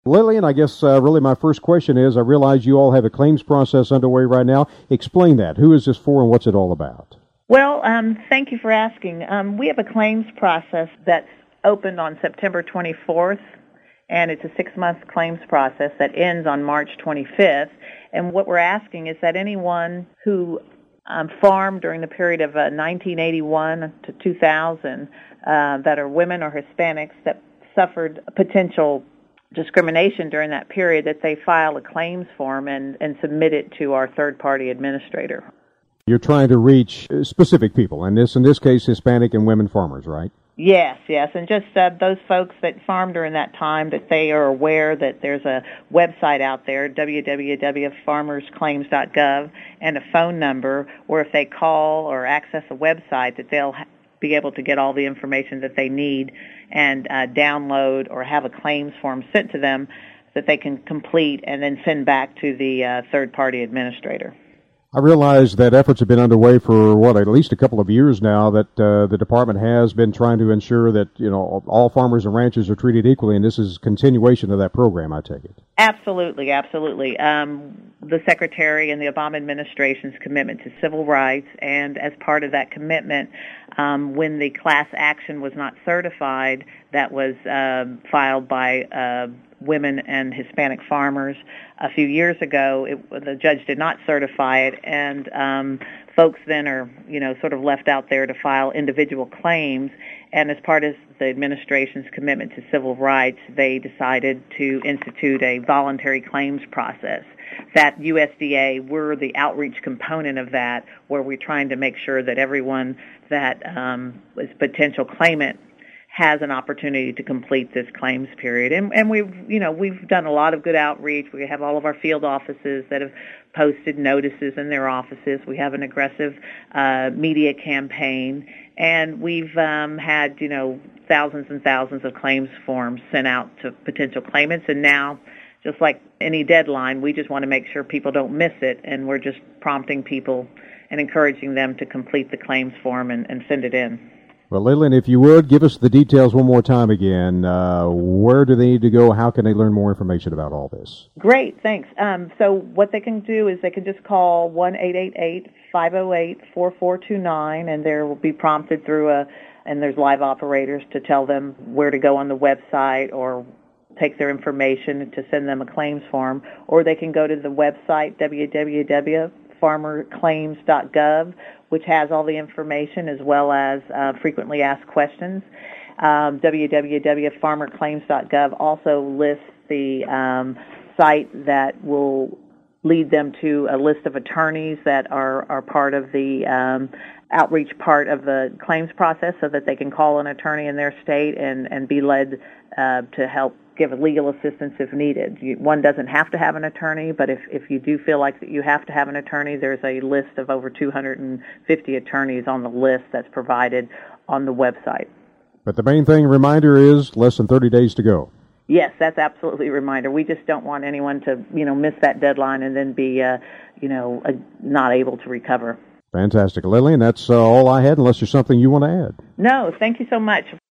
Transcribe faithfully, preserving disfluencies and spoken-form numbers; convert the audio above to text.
Lillian, I guess uh, really my first question is, I realize you all have a claims process underway right now. Explain that. Who is this for and what's it all about? Well, um, thank you for asking. Um, we have a claims process that's opened on September twenty-fourth, and it's a six-month claims process that ends on March twenty-fifth. And what we're asking is that anyone who um, farmed during the period of uh, nineteen eighty-one to two thousand uh, that are women or Hispanics that suffered potential discrimination during that period, that they file a claims form and, and submit it to our third-party administrator. You're trying to reach specific people, and this, in this case, Hispanic and women farmers, right? Yes, yes, and just uh, those folks that farmed during that time, that they are aware that there's a website out there, w w w dot farmers claims dot gov, and a phone number where if they call or access a website, that they'll ha- be able to get all the information that they need and uh, download or have a claims form sent to them that they can complete and then send back to the uh, third-party administrator. I realize that efforts have been underway for, what, at least a couple of years now, that uh, the department has been trying to ensure that, you know, all farmers and ranchers are treated equally, and this is a continuation of that program, I take it. Absolutely, absolutely. Um, the Secretary and the Obama administration's commitment to civil rights, and as part of that commitment, um, when the class action was not certified, that was uh, filed by uh, women and Hispanic farmers a few years ago, it, the judge did not certify it, and um, folks then are, you know, sort of left out there to file individual claims. And as part of the administration's commitment to civil rights, they decided to institute a voluntary claims process. That U S D A, we're the outreach component of that, where we're trying to make sure that everyone that um, is a potential claimant has an opportunity to complete this claims period. And, and we've, you know, we've done a lot of good outreach. We have all of our field offices that have posted notices in their offices. We have an aggressive uh, media campaign, and we've um, had, you know, thousands and thousands of claims forms sent out to potential claimants. And now, just like any deadline, we just want to make sure people don't miss it, and we're just prompting people and encouraging them to complete the claims form and, and send it in. Well, Lillian, if you would, give us the details one more time again. Uh, where do they need to go? How can they learn more information about all this? Great, thanks. Um, so what they can do is they can just call one eight eight eight, five oh eight, four four two nine, and they will be prompted through a, and there's live operators to tell them where to go on the website or take their information to send them a claims form, or they can go to the website, w w w dot farmer claims dot gov, which has all the information as well as uh, frequently asked questions. Um, w w w dot farmer claims dot gov also lists the um, site that will lead them to a list of attorneys that are, are part of the um, outreach part of the claims process, so that they can call an attorney in their state and, and be led uh, to help give legal assistance if needed. You, one doesn't have to have an attorney, but if, if you do feel like that you have to have an attorney, there's a list of over two hundred fifty attorneys on the list that's provided on the website. But the main thing, reminder, is less than thirty days to go. Yes, that's absolutely a reminder. We just don't want anyone to, you know, miss that deadline and then be, uh, you know, uh, not able to recover. Fantastic. Lillian, that's uh, all I had, unless there's something you want to add. No, thank you so much.